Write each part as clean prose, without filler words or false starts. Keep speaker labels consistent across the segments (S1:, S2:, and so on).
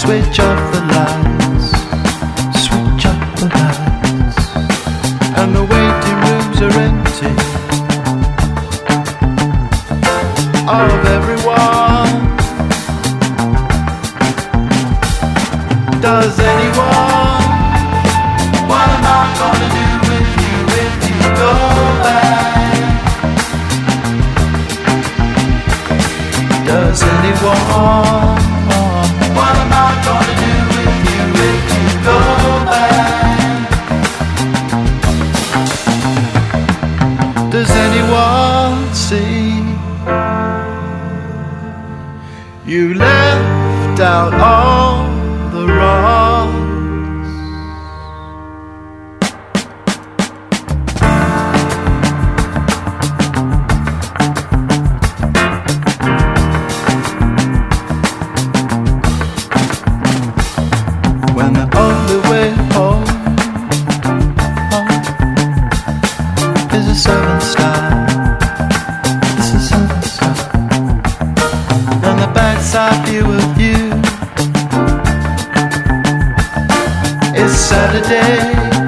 S1: switch off the lights, switch off the lights, and the waiting rooms are empty of everyone. Does anyone? What am I gonna do with you if you go back? Does anyone? What am I gonna do with you if you go back? Does anyone see? You left out all the wrongs. When the only way home is a 7-star, it's a 7-star, and the backside view of you is Saturday.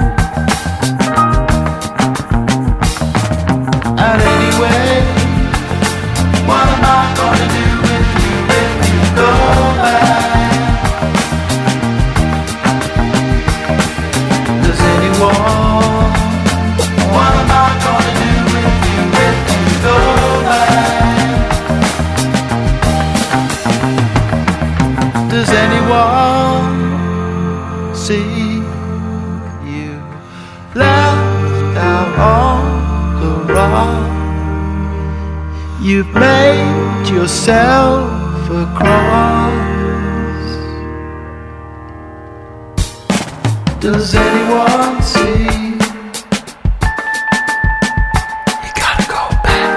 S1: And anyway, what am I gonna do with you if you go back? Does anyone? What am I gonna do with you if you go back? Does anyone see? You left out all the wrong. You've made yourself a cross. Does anyone see? You gotta go back.